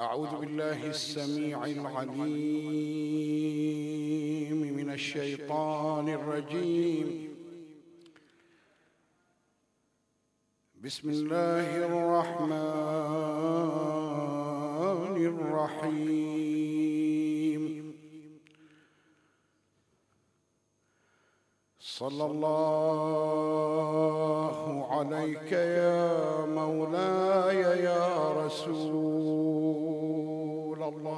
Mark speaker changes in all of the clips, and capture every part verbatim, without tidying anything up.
Speaker 1: أعوذ بالله السميع العليم من الشيطان الرجيم. بسم الله الرحمن الرحيم. صلى الله عليك يا مولاي يا رسول الله.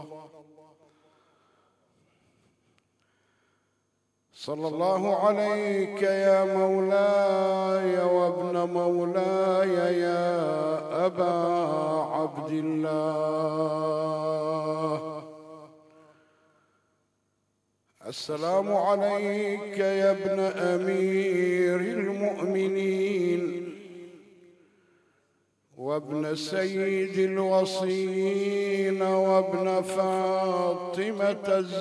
Speaker 1: صلى الله عليك يا مولاي وابن مولاي يا أبا عبد الله. السلام عليك يا ابن أمير المؤمنين وابن سيد الوصين وابن فاطمة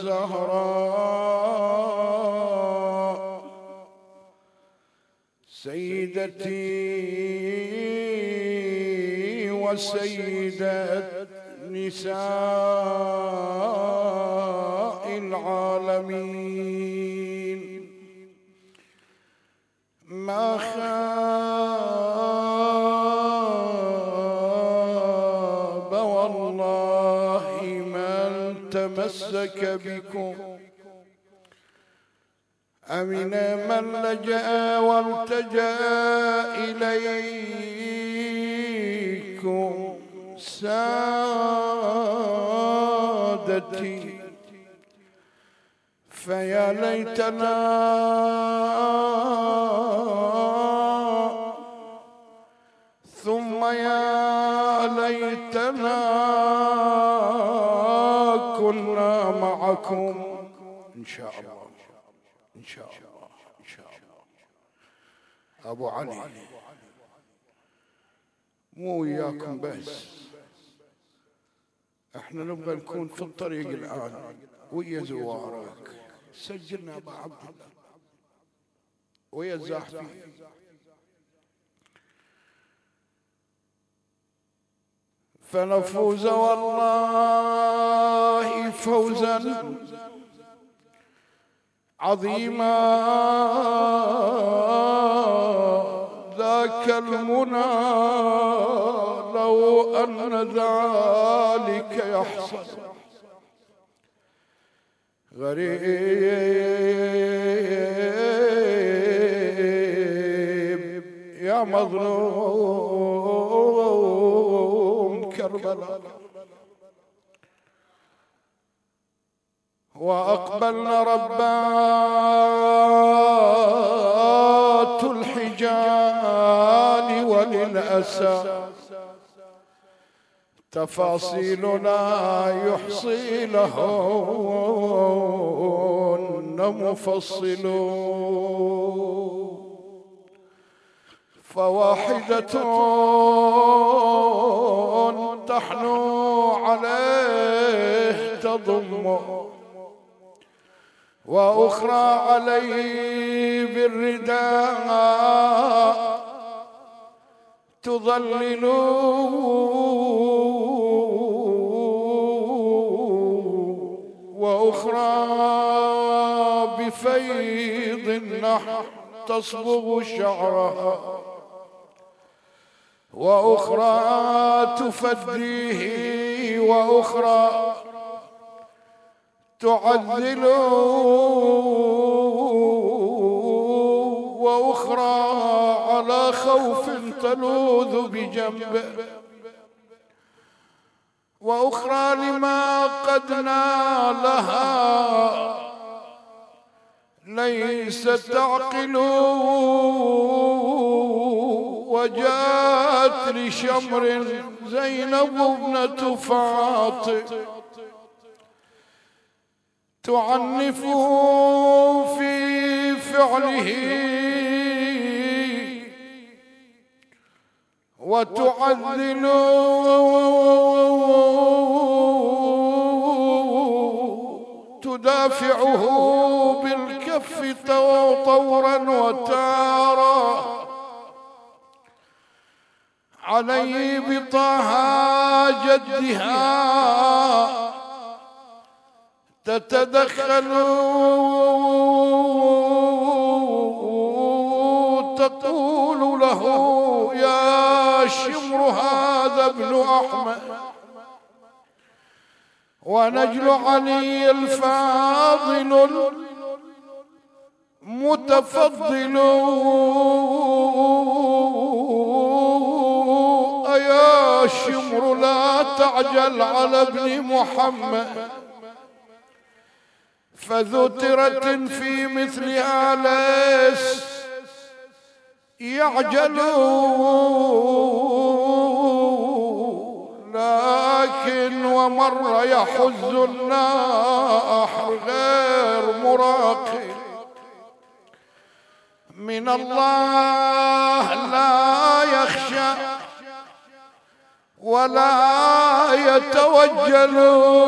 Speaker 1: الزهراء سيدتي وسيدة نساء العالمين. ما خاب والله من تمسك بكم، أمن من لجأ والتجأ إليكم سادتي. فيا ليتنا ثم يا ليتنا كنا معكم إن شاء الله إن شاء الله إن شاء الله. أبو علي مو وياكم بس، احنا نبغى نكون في الطريق الآن ويا زوارك. سجلنا أبا عبد الله ويا الزاحفين. فنفوز والله فوزا عظيما، ذاك المنى لو أن ذلك يحصل. غريب يا مظلوم كربلاء. وأقبلنا ربات الحجال وللأسى تفاصيل لا يحصي لهن مفصل. فواحدة تحنو عليه تضم، وأخرى عليه بالرداء تظلل، وأخرى بفيض النحر تصبغ شعرها، وأخرى تفديه، وأخرى تعذل، وأخرى على خوف تلوذ بجنبه، وأخرى لما قد نالها ليست تعقل. وجاءت لشمر زينب ابنة فاطم تعنفه في فعله وتعذل، تدافعه بالكف طورا وتارا علي بطه جدها تتدخل تقول له يا شمر هذا ابن أحمد، ونجل علي الفاضل المتفضل أيا شمر لا تعجل على ابن محمد، فذو ترة في مثلها ليس يعجل، لكن ومر يحز الناح غير مراقب من الله لا يخشى ولا يتوجل،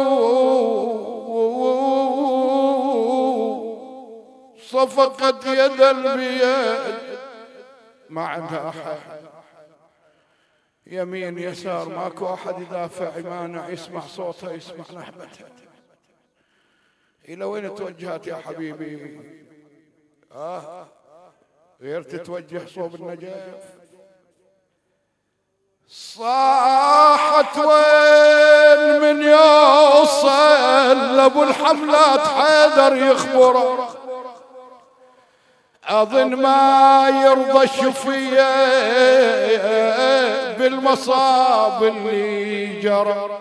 Speaker 1: صفقت يد البيد ما عندها أحد، يمين يسار ماكو أحد يدافع يمانع، يسمع صوتها يسمع نهبتها. إلى وين توجهت يا حبيبي؟ آه غير تتوجه صوب النجف. صاحت وين من يوصل لابو الحملات حيدر يخبره، أظن ما يرضى الشفية بالمصاب اللي جرى،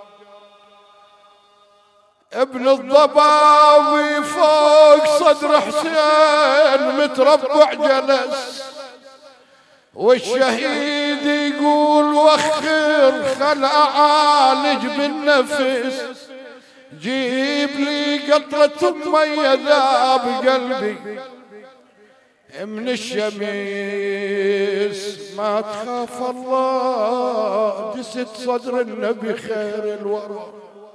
Speaker 1: ابن الضباوي فوق صدر حسين متربع جلس، والشهيد يقول وخر خل أعالج بالنفس، جيب لي قطرة مية ذاب قلبي من الشميس، ما تخاف الله دست صدر النبي خير الورى،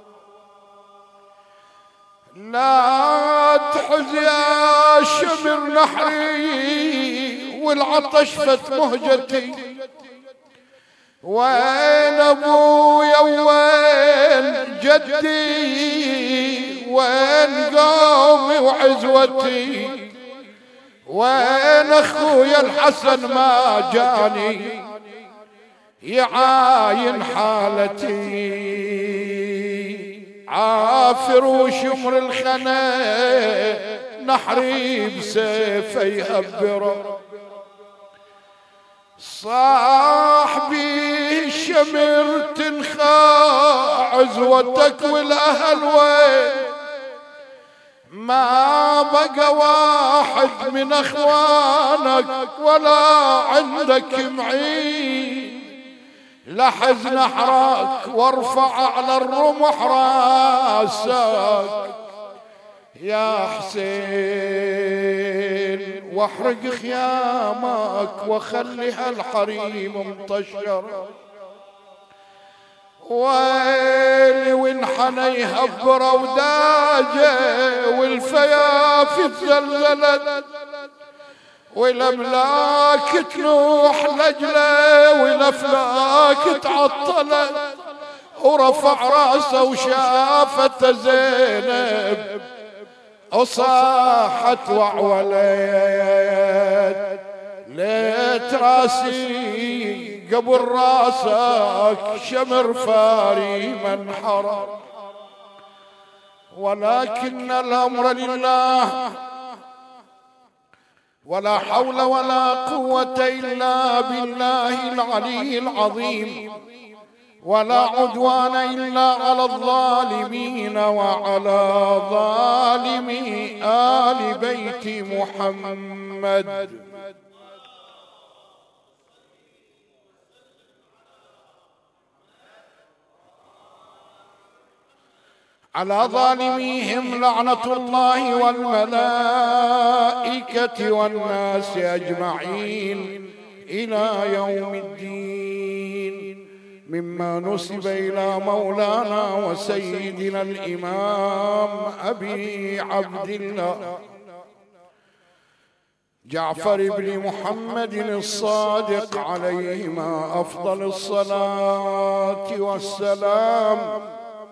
Speaker 1: لا تحز يا شمر نحري والعطش فت مهجتي، وين ابويا وين جدي وين قومي وعزوتي، وين اخويا الحسن ما جاني يعاين حالتي، عافر وشمر الخنا نحري بسيفه يهبره، صاحبي شمر تنخى عزوتك والاهل وين، ما بقى واحد من اخوانك ولا عندك معين، لحز نحرك وارفع على الرمح راسك يا حسين، واحرق خيامك وخلي هالحريم مطشر، ويلي وانحنى يهبر وداجه والفيافي تزلزلت، والاملاك تنوح لجله والافلاك تعطلت، ورفع راسه وشافت زينب وصاحت وعولت، ليت راسي قبل راسك شمر فاري منحرر، ولكن الامر لله ولا حول ولا قوة إلا بالله العلي العظيم، ولا عدوان إلا على الظالمين وعلى ظالمي آل بيت محمد. على ظالميهم لعنة الله والملائكة والناس أجمعين إلى يوم الدين، مما نسب إلى مولانا وسيدنا الإمام أبي عبد الله جعفر بن محمد الصادق عليهما أفضل الصلاة والسلام،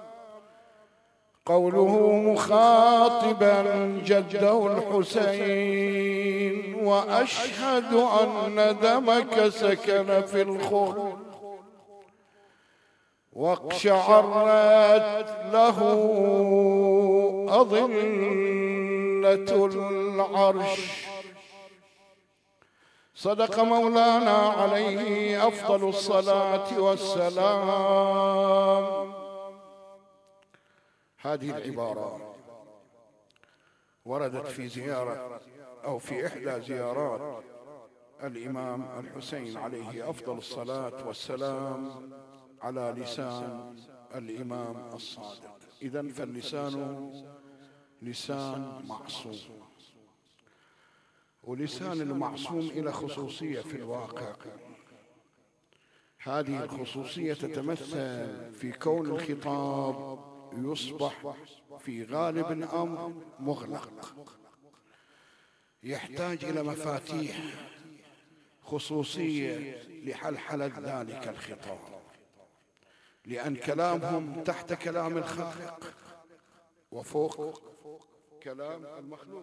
Speaker 1: قوله مخاطبا جده الحسين: وأشهد أن دمك سكن في الخلد واقشعرت له أظلة العرش. صدق مولانا عليه أفضل الصلاة والسلام. هذه العبارة وردت في زيارة أو في إحدى زيارات الإمام الحسين عليه أفضل الصلاة والسلام على لسان الإمام الصادق. إذن فاللسان لسان معصوم، ولسان المعصوم إلى خصوصية في الواقع. هذه الخصوصية تتمثل في كون الخطاب يصبح في غالب الأمر مغلق، يحتاج إلى مفاتيح خصوصية لحلحلة ذلك الخطاب، لأن كلامهم تحت كلام الخالق وفوق كلام المخلوق.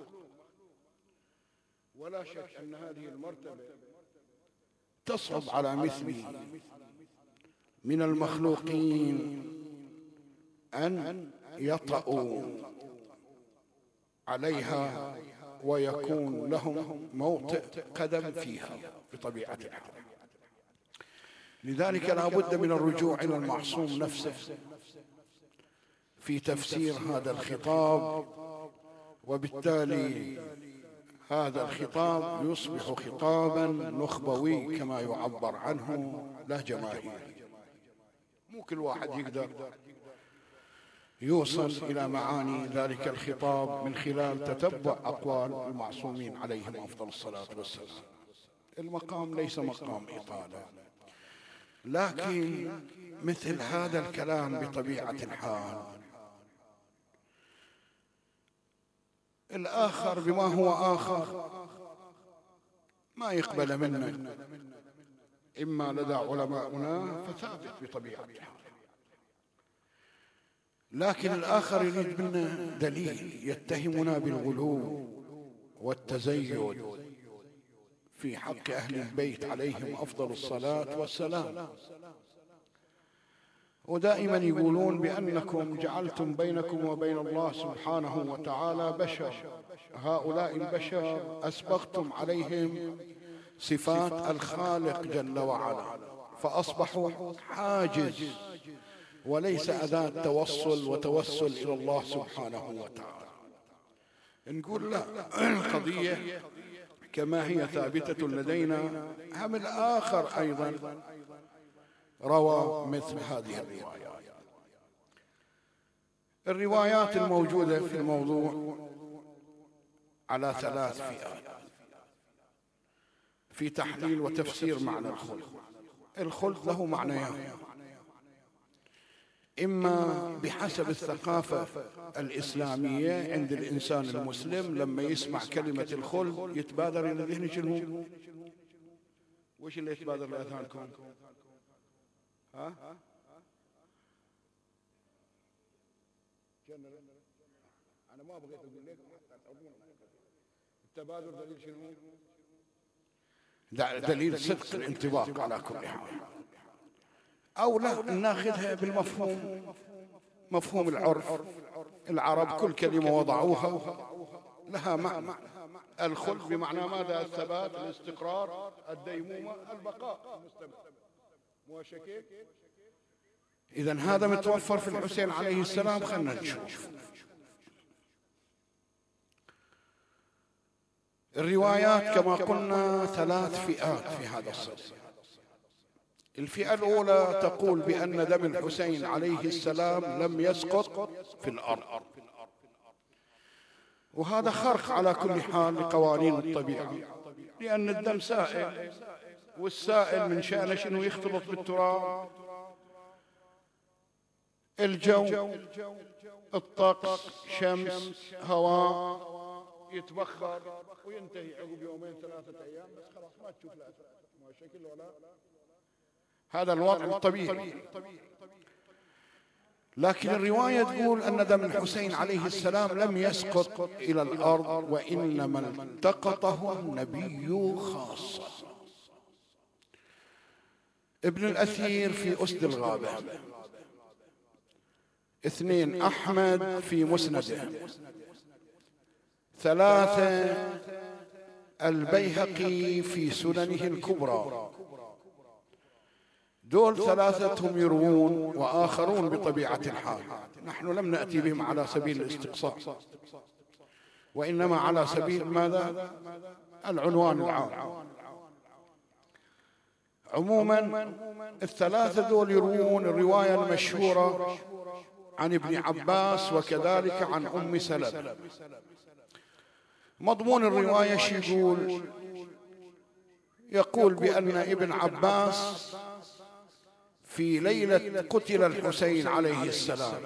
Speaker 1: ولا شك أن هذه المرتبة تصعب على مثلي من المخلوقين أن يطأوا عليها ويكون لهم موطئ قدم فيها بطبيعة الحال. لذلك لا بد من الرجوع إلى المعصوم نفسه في تفسير هذا الخطاب، وبالتالي هذا الخطاب يصبح خطابا نخبوي كما يعبر عنه، لا جماهيري. مو كل واحد يقدر يوصل إلى معاني ذلك الخطاب من خلال تتبع أقوال المعصومين عليهم أفضل الصلاة والسلام. المقام ليس مقام إطالة، لكن مثل هذا الكلام بطبيعة الحال الآخر بما هو آخر ما يقبل منا، إما لدى علماؤنا فثابت بطبيعة الحال، لكن الآخر يريد منا دليل، يتهمنا بالغلو والتزيد في حق أهل البيت عليهم أفضل الصلاة والسلام. ودائما يقولون بأنكم جعلتم بينكم وبين الله سبحانه وتعالى بشر، هؤلاء البشر أسبغتم عليهم صفات الخالق جل وعلا، فأصبحوا حاجز وليس أداة توصل وتوسل إلى الله سبحانه وتعالى. نقول لا، القضية كما هي ثابتة لدينا، هم الآخر أيضا روى مثل هذه الروايات. الروايات الموجودة في الموضوع على ثلاث فئات في تحليل وتفسير معنى الخلد. الخلد له معنيان: إما بحسب الثقافة الإسلامية عند الإنسان المسلم لما يسمع كلمة الخلد يتبادر إلى ذهنه شنو؟ وش اللي يتبادر لأذهانكم؟ ها؟ أنا ما بغيت أقول لك التبادر دليل شنو؟ دليل صدق الانطباق على كل حال، أو لا ناخذها بالمفهوم، مفهوم العرف. العرب كل كلمة وضعوها لها معنى. الخلد بمعنى ماذا؟ الثبات، الاستقرار، الديمومة، البقاء المستمر. مو شكيك؟ إذن هذا متوفر في الحسين عليه السلام. خلنا نشوف الروايات. كما قلنا ثلاث فئات في هذا الصدد. الفئة الأولى تقول بأن دم الحسين عليه السلام لم يسقط في الأرض، وهذا خرق على كل حال لقوانين الطبيعة، لأن الدم سائل، والسائل من شأنه شنو؟ يختلط بالتراب، الجو، الطقس، شمس، هواء، يتبخر وينتهي عقب يومين ثلاثة أيام، بس خلاص ما تشوف لا ما شكل ولا. هذا الوضع الطبيعي. لكن الرواية تقول أن دم الحسين عليه السلام لم يسقط إلى الأرض، وإنما التقطه النبي خاصة. ابن الأثير في أسد الغابة، اثنين أحمد في مسنده، ثلاثة البيهقي في سننه الكبرى. دول ثلاثتهم يروون وآخرون بطبيعة الحال. نحن لم نأتي بهم على سبيل الاستقصاء، وإنما على سبيل ماذا؟ العنوان العام. عموما الثلاثة دول يروون الرواية المشهورة عن ابن عباس وكذلك عن أم سلمة. مضمون الرواية شو يقول؟ يقول بأن ابن عباس في ليلة قتل الحسين عليه السلام،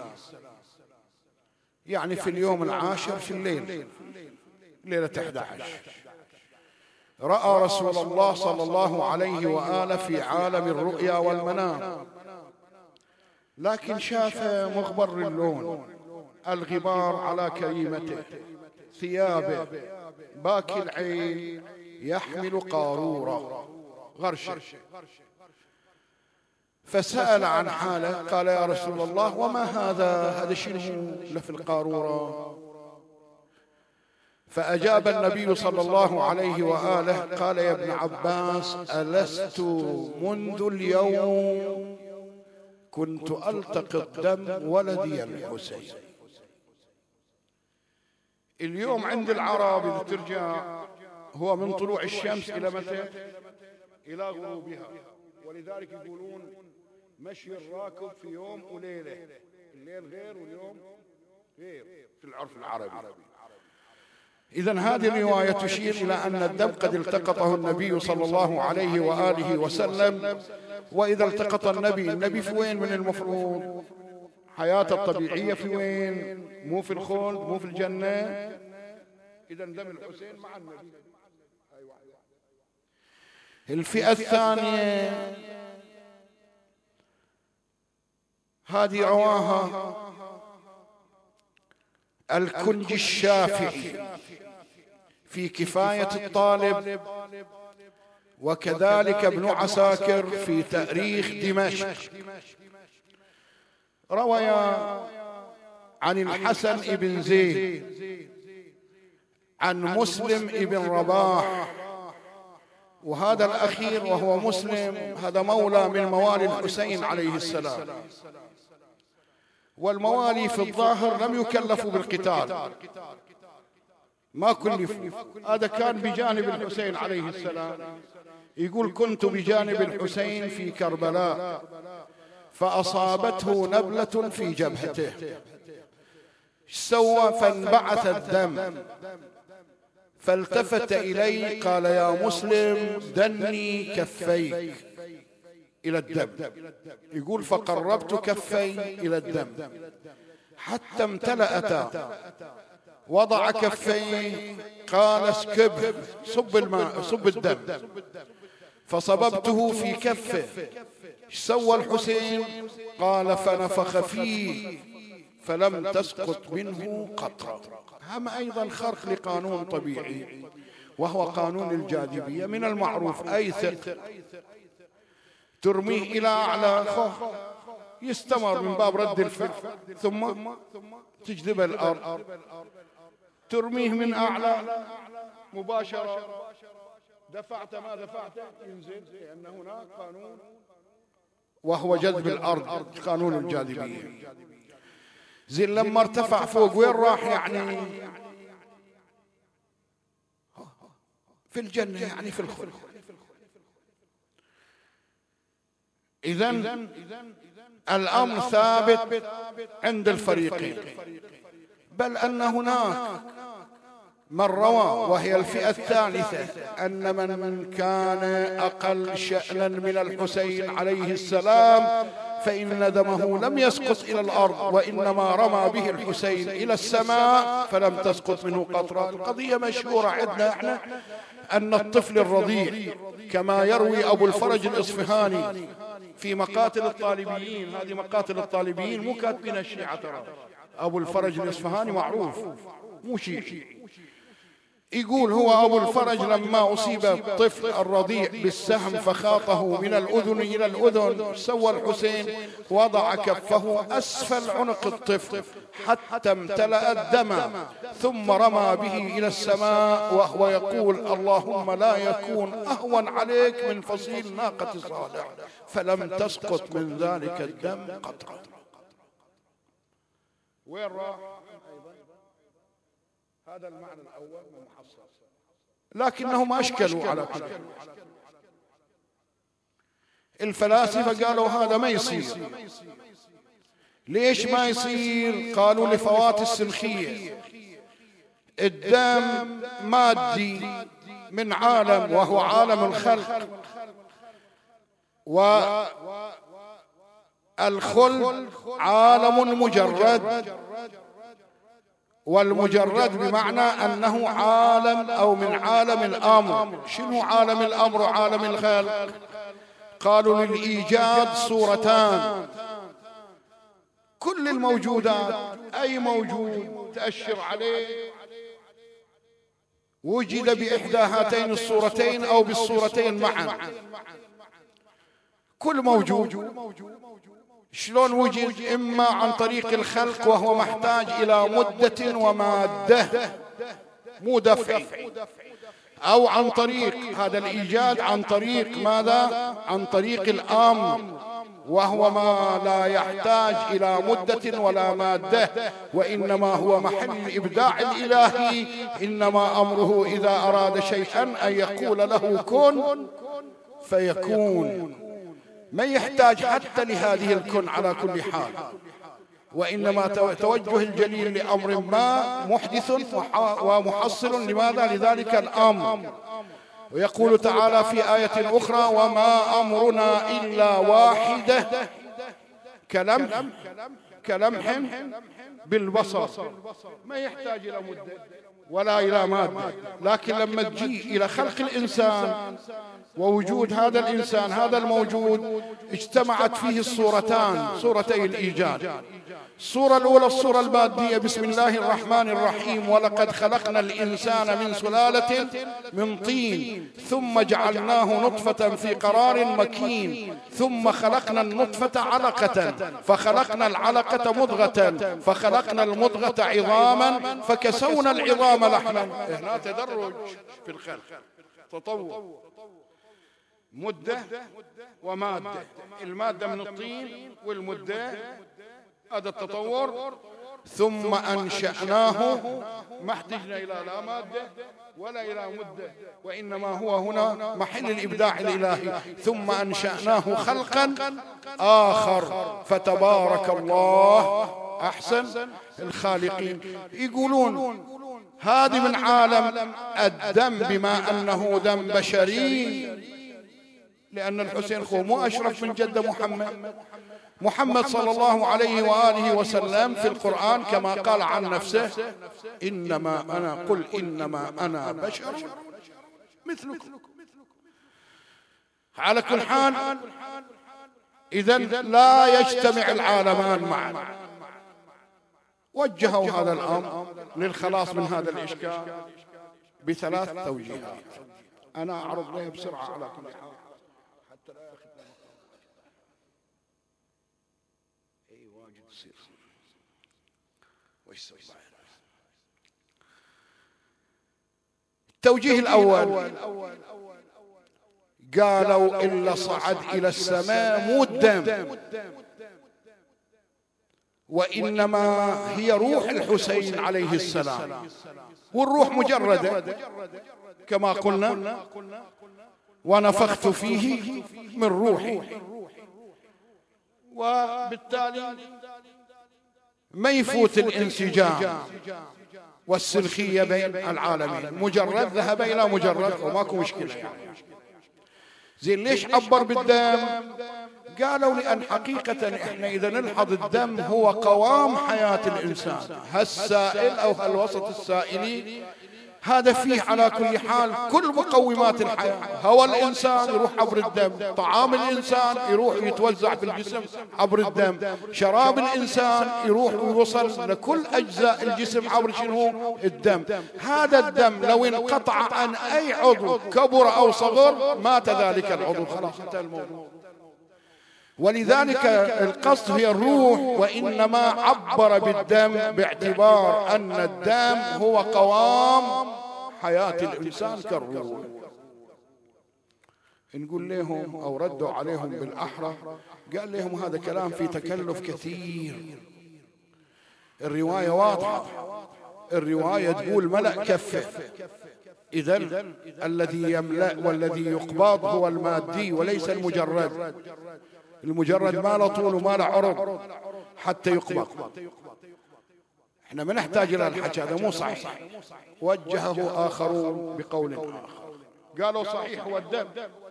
Speaker 1: يعني في اليوم العاشر في الليل، ليلة أحد عشر، رأى رسول الله صلى الله عليه وآله في عالم الرؤيا والمنام، لكن شاف مغبر اللون، الغبار على كريمته، ثيابه، باكي العين، يحمل قارورة غرشة. فسأل عن حاله، قال يا رسول الله وما هذا؟ هذا شنو لف القارورة؟ فأجاب النبي صلى الله عليه وآله قال يا ابن عباس ألست منذ اليوم كنت ألتقط دم ولدي الحسين. اليوم عند العرب إذا ترجع هو من طلوع الشمس إلى متى؟ إلى غروبها. ولذلك يقولون مشي الراكب في يوم وليلة، الليل غير واليوم غير في العرف العربي. إذن هذه الرواية تشير إلى أن الدم قد التقطه النبي صلى الله عليه وآله وسلم. وإذا التقط النبي، النبي في وين من المفروض؟ حياته الطبيعية في وين؟ مو في الخلد، مو في الجنة. إذن دم الحسين مع النبي. الفئة الثانية هذه رواها الكنج الشافعي في كفاية الطالب، وكذلك ابن عساكر في تاريخ دمشق، روى عن الحسن بن زيد عن مسلم بن رباح، وهذا الأخير وهو مسلم هذا مولى من موالي الحسين عليه السلام، والموالي في الظاهر لم يكلفوا بالقتال، ما كلفوا. هذا كان بجانب الحسين عليه السلام. يقول كنت بجانب الحسين في كربلاء فأصابته نبلة في جبهته، سوى فانبعث الدم، فالتفت إلي قال يا مسلم دني كفيك إلى الدم. يقول فقربت كفي إلى الدم حتى امتلأتا، وضع كفيه قال اسكب، صب الماء، صب الدم، فصببته في كفه. ايش سوى الحسين؟ قال فنفخ فيه فلم تسقط منه قطرة. هم أيضا خرق لقانون طبيعي وهو قانون الجاذبية. من المعروف أي ثقل ترميه إلى أعلى خوف يستمر من باب رد الفعل، ثم تجذب الأرض، ترميه من أعلى مباشرة، دفعت ما دفعت ينزل، لأن هناك قانون وهو جذب الأرض، قانون الجاذبية. زين لما ارتفع فوق وين راح؟ يعني في الجنة، يعني في الخلد. إذن الأمر ثابت عند الفريقين، بل أن هناك من روى وهي الفئة الثالثة أن من كان أقل شأنا من الحسين عليه السلام فإن دمه لم يسقط إلى الأرض وإنما رمى به الحسين إلى السماء فلم تسقط منه قطرة. القضية مشهورة عندنا احنا أن الطفل الرضيع كما يروي أبو الفرج الإصفهاني في مقاتل الطالبيين، هذه مقاتل الطالبيين مو كاتبين الشيعة ترى، أبو الفرج الإصفهاني معروف مو شيعي، يقول هو أبو الفرج لما أصيب الطفل الرضيع بالسهم فخاطه من الأذن إلى الأذن، سوى الحسين وضع كفه أسفل عنق الطفل حتى امتلأ الدم ثم رمى به إلى السماء وهو يقول اللهم لا يكون أهون عليك من فصيل ناقة صالح، فلم تسقط من ذلك الدم قطرة. وين راح؟ هذا المعنى الأول من محصل، لكنهم أشكلوا على كل. الفلاسفة قالوا هذا ما يصير. ليش ما يصير؟ قالوا لفوات السنخية. الدم مادي من عالم وهو عالم الخلق، والخلق عالم مجرد، والمجرد بمعنى أنه عالم أو من عالم الأمر. شنو عالم الأمر وعالم الخلق؟ قالوا للإيجاد صورتان، كل الموجودات أي موجود تأشر عليه وجد بإحدى هاتين الصورتين أو بالصورتين معا. كل موجود شلون وجد؟ إما عن طريق الخلق وهو محتاج إلى مدة ومادة مو دفع، أو عن طريق هذا الإيجاد عن طريق ماذا؟ عن طريق الأمر وهو ما لا يحتاج إلى مدة ولا مادة، وإنما هو محل الإبداع الإلهي. إنما أمره إذا أراد شيئا أن يقول له كن فيكون، ما يحتاج حتى لهذه الكن على كل حال، وإنما توجه الجليل لأمر ما محدث ومحصل لماذا؟ لذلك الأمر. ويقول تعالى في آية أخرى وما أمرنا إلا واحدة كلمح كلمح بالبصر، ما يحتاج إلى مدة ولا إلى مادة. لكن لما تجي إلى خلق الإنسان ووجود هذا الإنسان هذا الموجود اجتمعت فيه الصورتان، صورتي الإيجاد. الصورة الأولى الصورة المادية، بسم الله الرحمن الرحيم ولقد خلقنا الإنسان من سلالة من طين ثم جعلناه نطفة في قرار مكين ثم خلقنا النطفة علقة فخلقنا العلقة مضغة فخلقنا المضغة عظاما فكسونا العظام لحما. هنا تدرج في الخلق، تطور، مدة ومادة، المادة من الطين والمدة، هذا التطور. ثم أنشأناه، ما احتجنا إلى لا مادة ولا إلى مدة، وإنما هو هنا محل الإبداع الإلهي. ثم أنشأناه خلقا آخر فتبارك الله أحسن الخالقين. يقولون هذه من عالم الدم بما أنه دم بشري، لأن الحسين خو مو أشرف من جد محمد. محمد صلى الله عليه وآله وسلم في القرآن كما قال عن نفسه إنما أنا قل إنما أنا بشر مثلكم. على كل حال إذن لا يجتمع العالمان معا. وجهوا هذا الأمر للخلاص من هذا الإشكال بثلاث توجيهات، أنا أعرض لها بسرعة على كل حال حتى لا يأخذنا أي واجد يصير وش سوي. التوجيه الأول قالوا إلا صعد إلى السماء مو الدم، وإنما هي روح الحسين عليه السلام، والروح مجردة كما قلنا ونفخت فيه من روحي، وبالتالي ما يفوت الانسجام والسنخية بين العالمين، مجرد ذهب إلى مجرد وماكو مشكلة يعني. زين ليش عبر بالدم؟ قالوا لأن حقيقة إحنا إذا نلحظ الدم هو قوام حياة الإنسان، هالسائل أو هالوسط السائلي هذا فيه على كل حال كل مقومات الحياة. هوى الإنسان يروح عبر الدم، طعام الإنسان يروح يتوزع في الجسم عبر الدم، شراب الإنسان يروح ويوصل لكل أجزاء الجسم عبر شنو؟ الدم. هذا الدم لو انقطع عن أي عضو كبر أو صغر مات ذلك العضو، خلاص انتهى الموضوع. ولذلك القصد هي الروح، وإنما عبر بالدم باعتبار أن الدم هو قوام حياة الإنسان كالروح. نقول لهم أو ردوا عليهم بالأحرى، قال لهم هذا كلام في تكلف كثير، الرواية واضحة، الرواية تقول ملأ كفه، إذن الذي يملأ والذي يقبض هو المادي وليس المجرد. المجرد ما له طول وما له عرض حتى يقبض. احنا ما نحتاج الى الحكي، هذا مو صحيح. وجهه آخرون بقول آخر، قالوا صحيح هو الدم،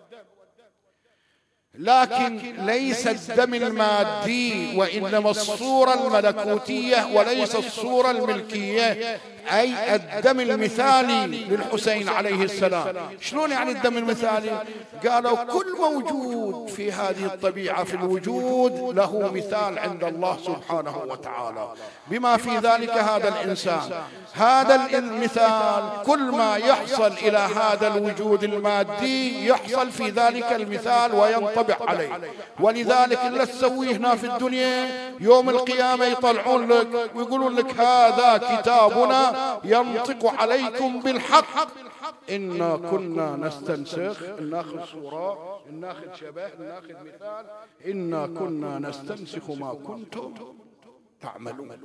Speaker 1: لكن ليس الدم المادي وإنما الصورة الملكوتية وليس الصورة الملكية، أي الدم المثالي للحسين عليه السلام. شلون يعني الدم المثالي؟ قالوا كل موجود في هذه الطبيعة في الوجود له مثال عند الله سبحانه وتعالى، بما في ذلك هذا الإنسان. هذا المثال كل ما يحصل إلى هذا الوجود المادي يحصل في ذلك المثال وينطبع عليه. ولذلك إلا تسويه هنا في الدنيا يوم القيامة يطلعون لك ويقولون لك هذا كتابنا ينطق عليكم بالحق إنا كنا نستنسخ، ناخذ صورة، ناخذ شبه، ناخذ مثال، إنا كنا نستنسخ ما كنتم تعملون.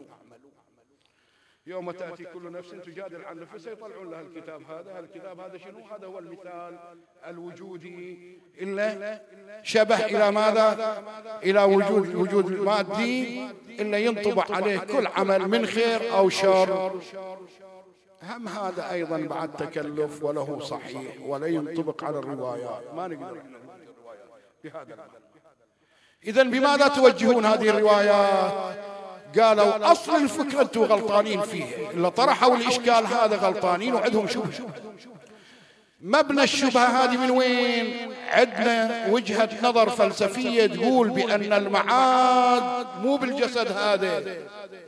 Speaker 1: يوم تأتي كل نفس تجادل عن نفسها يطلعون لها الكتاب هذا، الكتاب هذا شنو؟ هذا هو المثال الوجودي، إلا شبه إلى ماذا؟ إلى وجود الوجود المادي، إلا ينطبع عليه كل عمل من خير أو شر. هم هذا أيضا بعد تكلف وله صحيح ولا ينطبق على الروايات، ما نقدر بهذا. إذن بماذا توجهون هذه الروايات؟ قالوا أصل الفكرة أنتم غلطانين فيه، اللي طرحوا الإشكال هذا غلطانين وعندهم شبهة. مبنى الشبهة هذه من وين؟ عندنا وجهة نظر فلسفية تقول بأن المعاد مو بالجسد هذا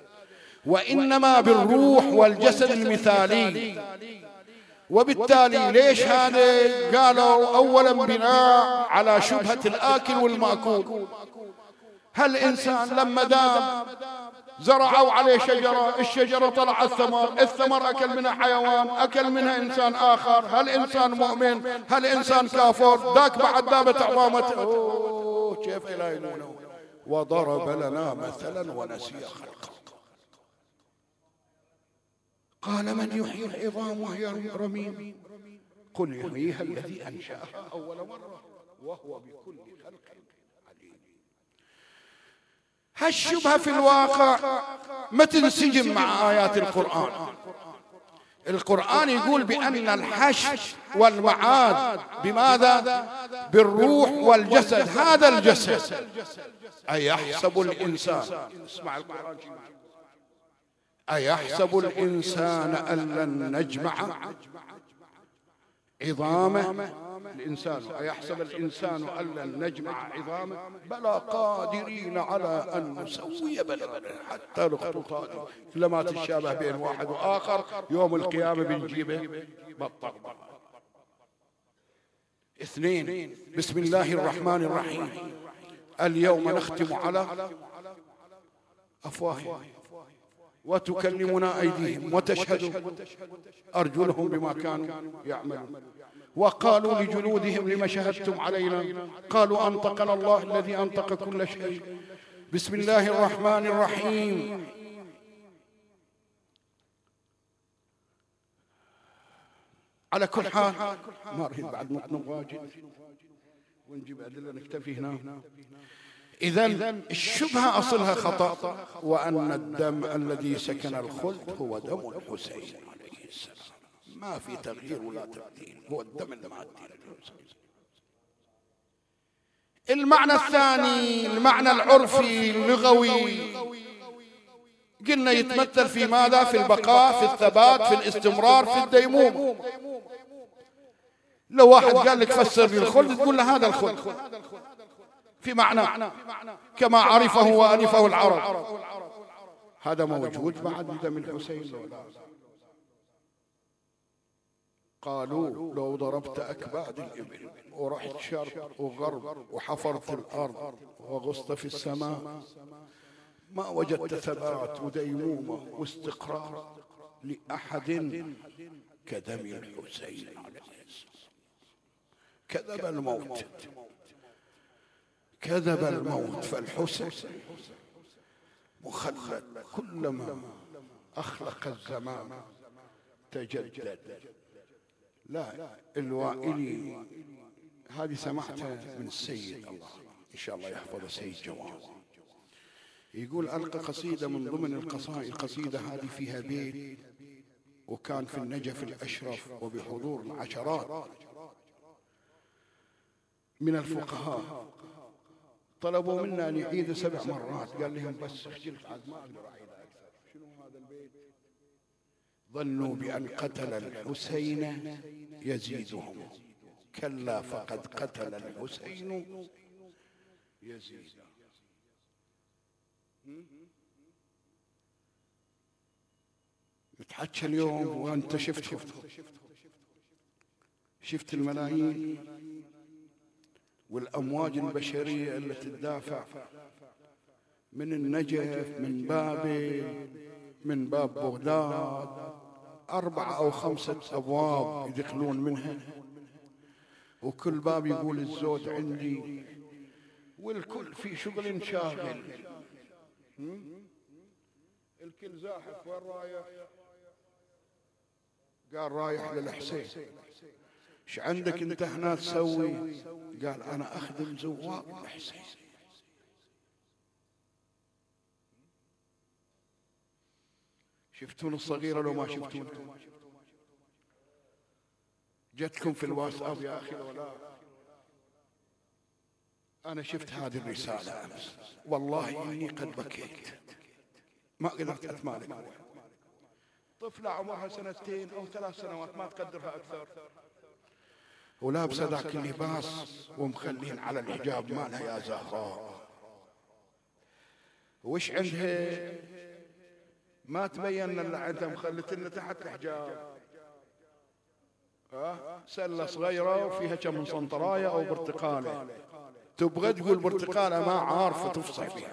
Speaker 1: وإنما بالروح والجسد المثالي. وبالتالي ليش هذا؟ قالوا أولا بناء على شبهة الآكل والمأكول. هل الإنسان لما دام زرعوا عليه شجرة، الشجرة طلع الثمر، الثمر أكل منها حيوان، أكل منها إنسان آخر، هل إنسان مؤمن؟ هل إنسان كافر؟ ذاك بعد دابت عظامته. أوه كيف يلايمونه؟ وضرب لنا مثلا ونسي خلقه. قال من يحيي العظام وهي رميم؟ قل يحييها الذي أنشأها أول مرة وهو بكل خلق عليم. هالشبهة في الواقع ما تنسجم مع آيات القرآن. القرآن يقول بأن الحشر والمعاد بماذا؟ بالروح والجسد. هذا الجسد أيحسب الإنسان، اسمع القرآن، أيحسب الإنسان أن لن نجمع عظامه؟ الإنسان أيحسب الإنسان أن لن نجمع عظامه؟ بلى قادرين على أن نسوي بنانه. حتى الخطوط لما تشابه بين واحد وآخر يوم القيامة بنجيبه بالطبع. اثنين، بسم الله الرحمن الرحيم. اليوم نختم على أفواههم وتكلمنا أيديهم وتشهد أرجلهم بما كانوا يعملون. وقالوا لجلودهم لما شهدتم علينا؟ قالوا أنطقنا الله الذي أنطق كل شيء. بسم الله الرحمن الرحيم. على كل حال ما أريد بعد نطلب واجد ونجيب أدلة نكتفي هنا. إذن الشبهة أصلها خطأ، وأن الدم الذي سكن الخلد هو دم الحسين عليه السلام، ما في تغيير ولا تبديل، هو الدم المادي للحسين. المعنى الثاني المعنى العرفي اللغوي قلنا يتمثل في ماذا؟ في البقاء، في الثبات، في الاستمرار، في الديمومة. لو واحد قال لك فسر لي الخلد تقول له هذا الخلد في معنى كما عرفه وألفه العرب. هذا موجود بعد بدم الحسين. قالوا لو ضربت أكباد الإبل ورحت شرق وغرب وحفرت الأرض وغصت في السماء ما وجدت ثبات وديمومة واستقرار لأحد كدم الحسين عليه السلام. كذب الموت، كذب الموت. فالحسين مخلد، كلما أخلق الزمان تجدد. لا، الوائلي هذه سمعتها من السيد، الله إن شاء الله يحفظ السيد جواد، يقول ألقى قصيدة من ضمن القصائد. القصيدة هذه فيها بيت وكان في النجف الأشرف وبحضور العشرات من الفقهاء. طلبوا منا أن يعيد سبع مرات، قال لهم بس اختلف عاد ما أقدر أعيد أكثر. شنو هذا البيت؟ ظنوا بأن قتل الحسين يزيدهم، كلا فقد قتل الحسين يزيد. نتحكى اليوم وأنت شفت شفت الملايين والأمواج البشرية التي تدافع من النجف، من بابل، من باب بغداد، أربعة أو خمسة أبواب يدخلون منها، وكل باب يقول الزود عندي، والكل في شغل شاغل. الكل زاحف. وين رايح؟ قال رايح للحسين. ايش عندك انت هنا تسوي؟ قال انا اخدم زوار الحسين. شفتون الصغيرة لو ما شفتون؟ جتكم في الواتساب يا اخي ولا؟ انا شفت هذه الرسالة امس، والله اني قد بكيت ما قدرت اتمالك. طفلة عمرها سنتين او ثلاث سنوات ما تقدرها اكثر، ولابسه ذاك اللباس ومخلين على الحجاب مالها يا زهراء. وش عندها؟ ما تبين الا عندها مخلتنا تحت الحجاب ها سله صغيره وفيها كم من سنطرايه او برتقاله. تبغى تقول برتقاله ما عارفه تفصح فيها.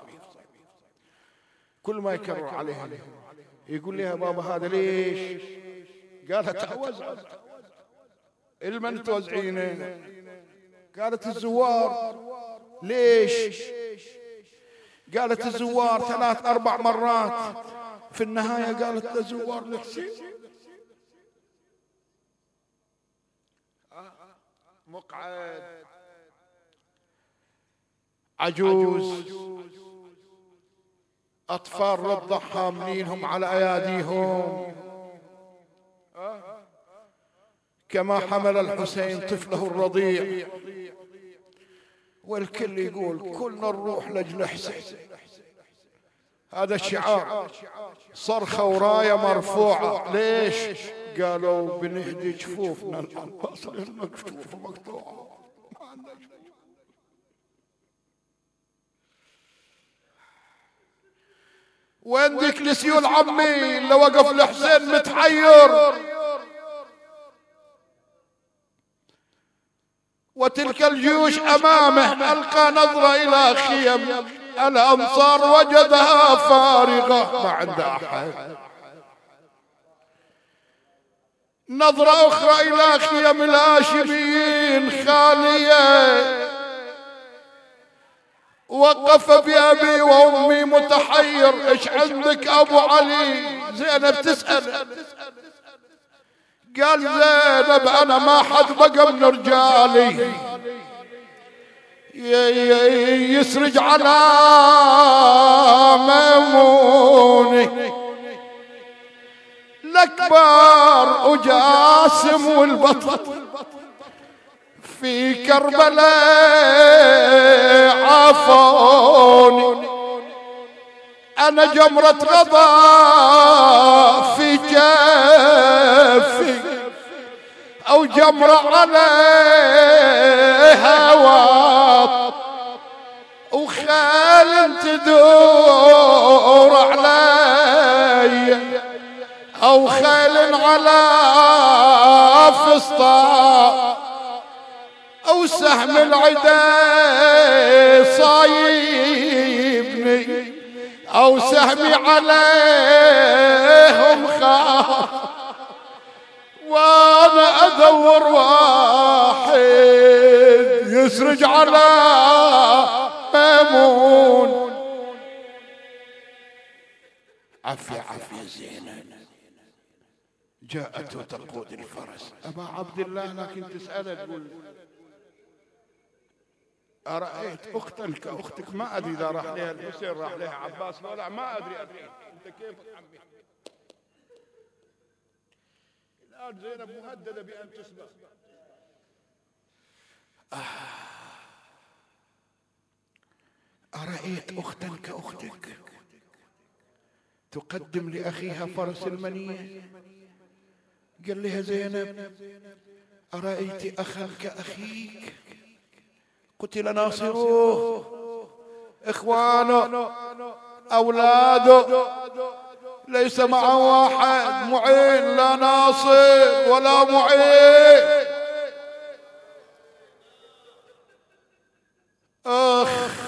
Speaker 1: كل ما يكرر عليها يقول لها بابا هذا ليش؟ قالت اوزع. المن توزعينه؟ قالت الزوار. ليش؟ قالت الزوار ثلاث اربع مرات، في النهايه قالت الزوار الحسين. مقعد عجوز، اطفال رضع حاملينهم على اياديهم كما حمل الحسين طفله الرضيع، والكل يقول كلنا نروح لاجل حسين. هذا الشعار، صرخة وراية مرفوعة. ليش؟ قالوا بنهدي جفوفنا الأنفاس المكشوفة مقطوعة. وين ذيك لسيول عمي اللي وقف الحسين متحير؟ وتلك الجيوش أمامه ألقى نظرة إلى خيم الأنصار وجدها فارغة ما عندها أحد. نظرة أخرى إلى خيم الهاشميين خالية. وقف بأبي وأمي متحير. إيش عندك أبو علي؟ زينب تسأل. قال زينب أنا ما حد بقى من رجالي يسرج على ميموني، الأكبر وجاسم والبطل في كربلاء عافوني، أنا جمرة غضا في جافي أو جمرة عليها واط، وخال تدور علي أو خيل على فسطاط، أو سهم العدا صايبني أو سهمي عليهم خاف، وانا ادور واحد يسرج على ميمون. عفية عفية زينب جاءت تقود الفرس ابا عبد الله، لكن تسأله تقول أرأيت أختا كأختك؟ ما أدري إذا راح لها الحسين راح لها عباس ولا ما أدري أدري أنت كيف تعمي. الآن زينب مهددة بأن تسبق. أرأيت أختا كأختك تقدم لأخيها فرس المنية؟ قال لها زينب أرأيت أخا كأخيك قتل ناصروه، إخوانه أولاده ليس معه واحد معين، لا ناصر ولا معين. أخ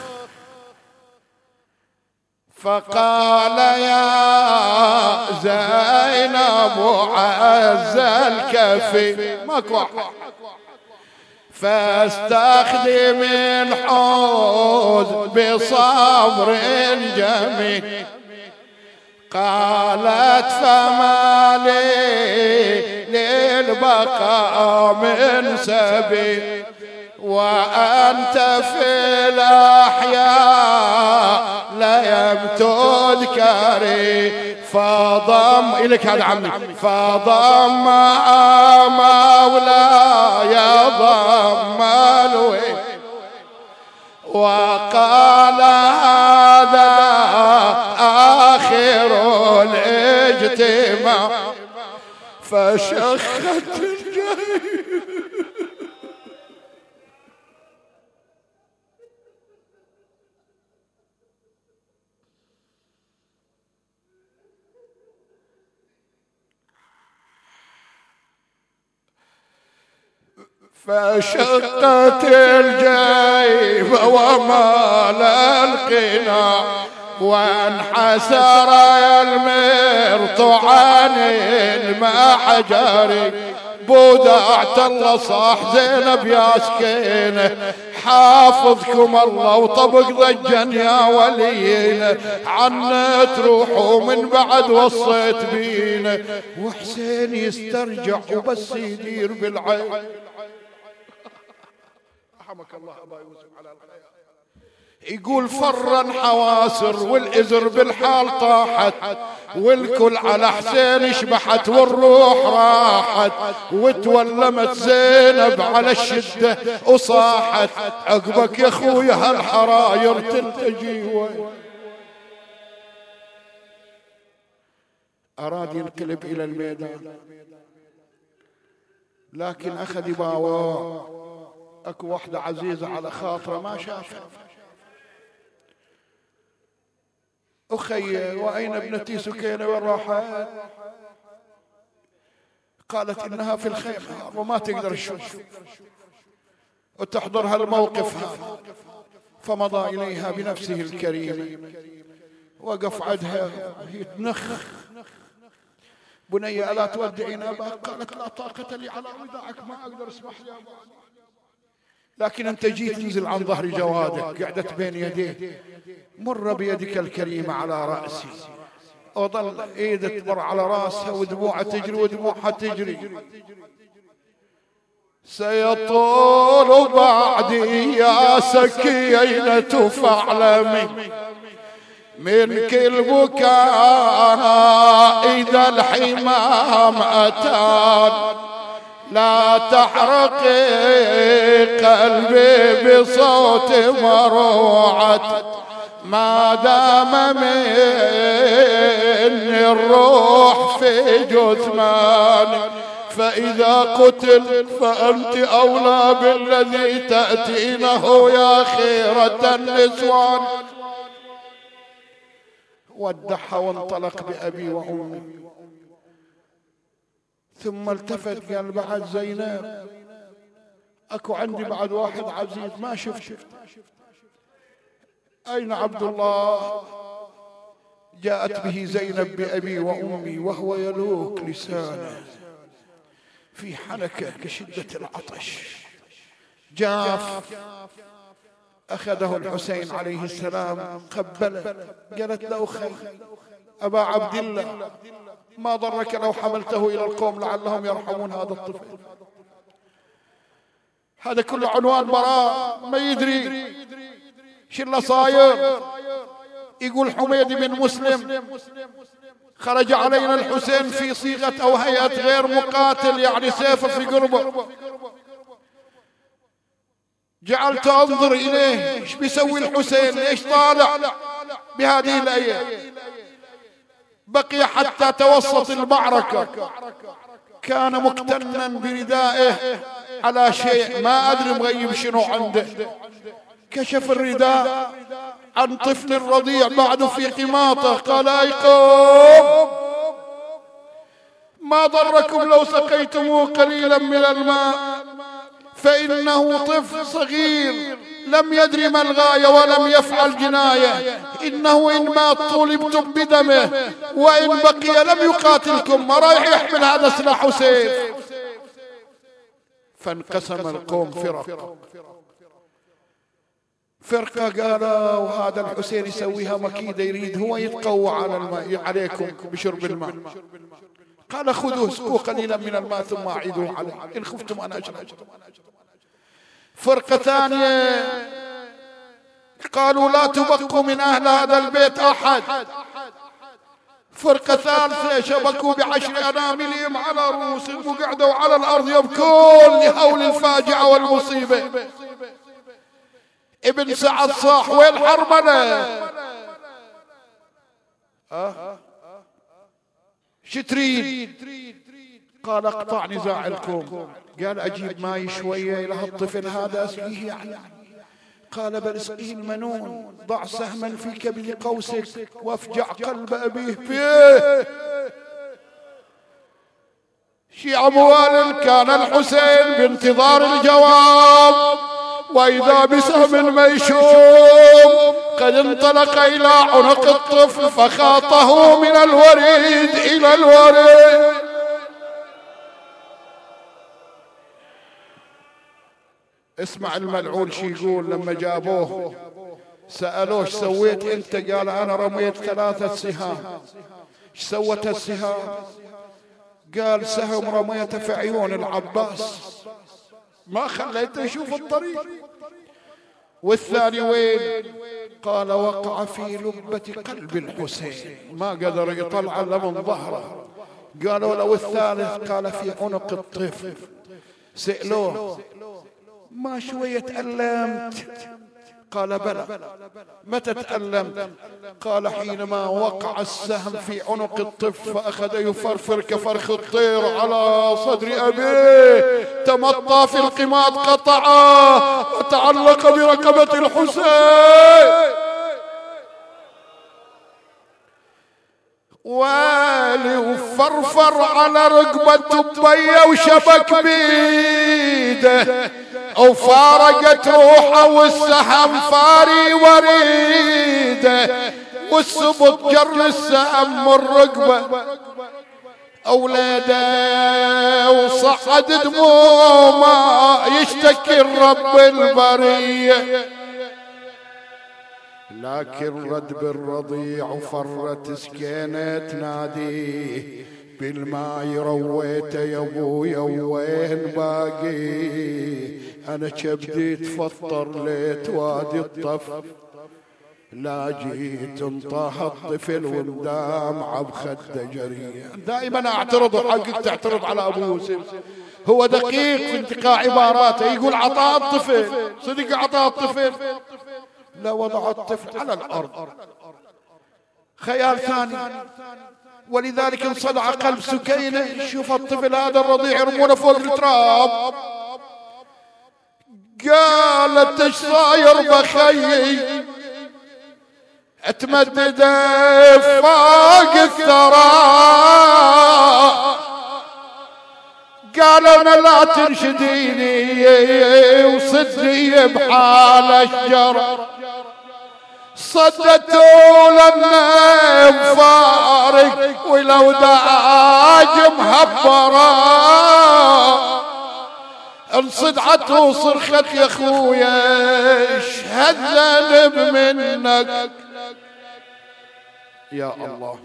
Speaker 1: فقال يا زينب عز الكفي ماكو فاستخدم الحوز بصبر جميل. قالت فما لي للبقاء من سبيل، وأنت في الأحياء لم تذكري. فضم إليك هذا عمي، فضم مولاي ضم الوي، وقال هذا آخر الاجتماع. فشخت الجيب فشقت الجيب ومال القناع، وانحسر المرط عن المحجر. بودعت الله صاح زينب يا سكينة، حافظكم الله وطبق ضجا يا ولينا، عنا تروحوا من بعد وصيت بينا. وحسين يسترجع وبس يدير بالعين. رحمك الله أبا يوسف على الخير. يقول فرا حواسر والإزر بالحال طاحت، والكل على حسين شبحت والروح راحت. وتولمت زينب على الشدة وصاحت، عقبك يا خويا هالحراير تلتجي وين. أراد ينقلب إلى الميدان لكن أخذ يباوع. أكو واحدة عزيزة على خاطره ما شافها. أخي وأين ابنتي سكينة وين راحت؟ قالت إنها في الخيمة وما تقدر تشوف وتحضر هالموقف هذا. فمضى إليها بنفسه الكريم، وقف عدها يتنخ. بني ألا تودعين أباك؟ قالت لا طاقة لي على وداعك، ما أقدر اسمح لي أباك، لكن أنت جيت تنزل عن ظهر جوادك. قعدت بين يديه، مر بيدك الكريمة على رأسي. وظل ايده تمر على راسها ودموعها تجري ودموعها تجري. سيطول بعدي يا سكينة فاعلمي من كل بكاء إذا الحمام أتان، لا تحرقي قلبي بصوت مروعة ما دام مني الروح في جثماني، فإذا قتل فأنت أولى بالذي تأتينه يا خيرة النسوان. ودعها وانطلق بأبي وأمي، ثم التفت قال بعد زينب أكو عندي بعد واحد عزيز ما شفته، أين عبد الله؟ جاءت به زينب بأبي وأمي وهو يلوك لسانه في حنكه كشدة العطش جاف. أخذه الحسين عليه السلام قبله، قالت له أخي أبا عبد الله ما ضرك لو حملته إلى القوم لعلهم يرحمون هذا الطفل. هذا كله عنوان براء، ما يدري شو اللي صاير. يقول حميد بن مسلم خرج علينا الحسين في صيغة أو هيئة غير مقاتل، يعني سيفه في قربه. جعلت أنظر إليه ايش بيسوي الحسين، ليش طالع بهذه الآية. بقي حتى توسط المعركة، كان مكتنا بردائه على شيء ما أدري مغيب شنو عنده. كشف الرداء عن طفل رضيع بعد في قماطه، قال أي قوم ما ضركم لو سقيتموه قليلا من الماء، فإنه طفل صغير لم يدري ما الغاية ولم يفعل جناية، إنه إن مات طولبتم بدمه وإن بقي لم يقاتلكم. ما رايح يحمل هذا سلاح سيف. فانقسم القوم فرق، فرقة قالوا وهذا الحسين يسويها مكيدة، يريد هو يتقوى على الماء عليكم بشرب الماء. قال خذوه اسقوه قليلا من الماء ثم أعيدوه عليه إن خفتم أن أجرى. فرقة ثانية قالوا لا تبقوا من أهل هذا البيت أحد. فرقة ثالثة شبكوا بعشر أناملهم على رؤوسهم وقعدوا على الأرض يبكون لهول الفاجعة والمصيبة. ابن سعد صاح وين حرمنا؟ أه؟ شتريد قال اقطع نزاع القوم. قال اجيب ماي شويه الى الطفل هذا اسقيه يعني. قال بل اسقيه المنون، ضع سهما في كبد قوسك وافجع قلب ابيه فيه. شيع موال كان الحسين بانتظار الجواب، واذا بسهم ميشوم قد انطلق الى عنق الطفل فخاطه من الوريد الى الوريد. اسمع الملعون شي يقول لما جابوه سألوه ايش سويت انت؟ قال انا رميت ثلاثة سهام. ايش سوت السهام؟ قال سهم رميته في عيون العباس ما خليته يشوف الطريق. والثاني وين؟ قال وقع في لبة قلب الحسين ما قدر يطلع الا من ظهره. قالوا لو الثالث؟ قال في عنق الطفل. سألوه ما شوية تألمت؟ قال بلى. متى تألمت؟ قال حينما وقع السهم في عنق الطفل فأخذ يفرفر كفرخ الطير على صدر أبيه، تمطى في القماط قطعه وتعلق برقبة الحسين. والي وفرفر على رقبة أبيه وشبك بيده وفارقت روحه والسهم فاري وريده، والسبط جر السهم الرقبة أولاده وصعد دمومه يشتكي الرب البرية. لكن رد بالرضيع وفرت سكينة تناديه بالماء رويت يا ابويا وين باقي؟ انا كبدي تفطر ليت وادي الطف، لا جيت انطاح الطفل وندام عبخده جريه. دائما اعترض، حقك تعترض على ابو يوسف. هو دقيق في انتقاء عباراته، يقول عطاء الطفل، صدق عطاء الطفل؟ لا، وضع الطفل على الأرض. خيال ثاني. ولذلك انصدع قلب سكينة، شوف الطفل هذا الرضيع يرمونه فوق التراب، قالت ايش صاير بخيي؟ اتمدد فوق الثرى، قال انا لا تنشديني وصدي بحال الشجر، صدته لما مفارق ولو داج مهبرة، انصدعت وصرخت يا خويا اشهد ذنب منك يا الله.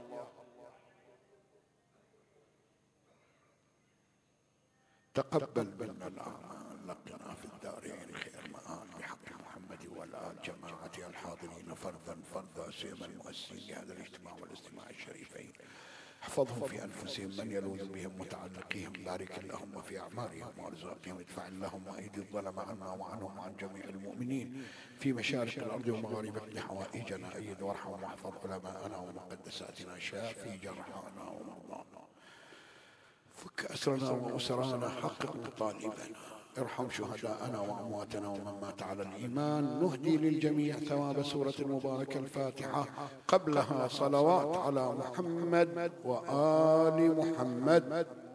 Speaker 1: تقبل منا الأعمال، لقنا في الدارين خير مآل بحق محمد والآل جماعة الحاضرين فردا فردا، سيما المؤسسين لهذا الاجتماع والاستماع الشريفين، احفظهم في أنفسهم من يلوذ بهم متعلقيهم، بارك اللهم في أعمارهم وأرزاقهم، ادفع اللهم أيدي الظلم عنا وعنهم وعن جميع المؤمنين في مشارق الأرض ومغاربها، حوائجنا أيد وارحم واحفظ علماءنا ومقدساتنا، شافي جرحانا ومرضانا، فك أسرنا وأسرانا، حقق مطالبنا، ارحم شهداءنا وأمواتنا ومن مات على الإيمان. نهدي للجميع ثواب سورة المباركة الفاتحة، قبلها صلوات على محمد وآل محمد.